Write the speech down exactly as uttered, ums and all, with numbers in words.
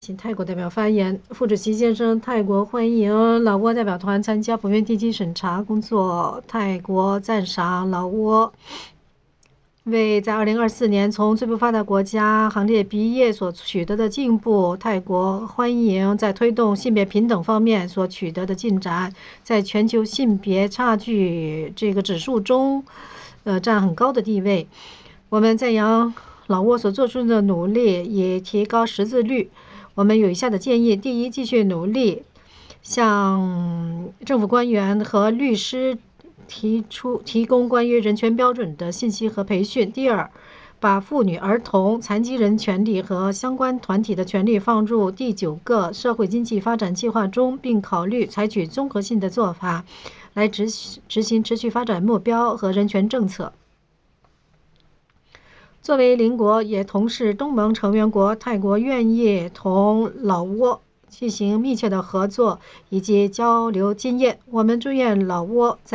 请泰国代表发言。副主席先生，泰国欢迎老挝代表团参加普遍地基审查工作。泰国赞赏老挝为在二零二四年从最不发达国家行列毕业所取得的进步。泰国欢迎在推动性别平等方面所取得的进展，在全球性别差距这个指数中，呃，占很高的地位。我们赞扬老挝所做出的努力，以提高识字率。我们有以下的建议：第一，继续努力向政府官员和律师提出提供关于人权标准的信息和培训；第二，把妇女、儿童、残疾人权利和相关团体的权利放入第九个社会经济发展计划中，并考虑采取综合性的做法来执执行持续发展目标和人权政策。作为邻国，也同是东盟成员国，泰国愿意同老挝进行密切的合作以及交流经验。我们祝愿老挝在